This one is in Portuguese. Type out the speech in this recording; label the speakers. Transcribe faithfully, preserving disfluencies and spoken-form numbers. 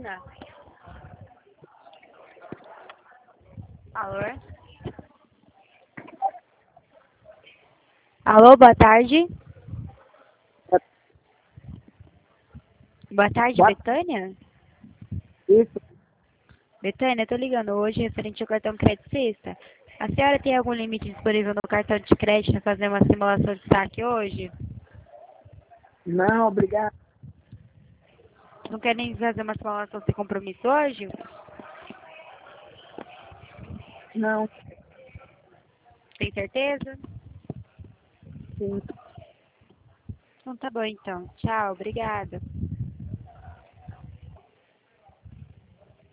Speaker 1: Betânia? Alô? Alô, boa tarde. Boa tarde,
Speaker 2: Boa-
Speaker 1: Betânia?
Speaker 2: Isso,
Speaker 1: Betânia, eu tô ligando hoje referente ao cartão credicista. A senhora tem algum limite disponível no cartão de crédito para fazer uma simulação de saque hoje?
Speaker 2: não, obrigado.
Speaker 1: Não quer nem fazer uma simulação sem compromisso hoje?
Speaker 2: Não,
Speaker 1: Tem certeza?
Speaker 2: sim.
Speaker 1: Então tá bom então. Tchau, obrigada.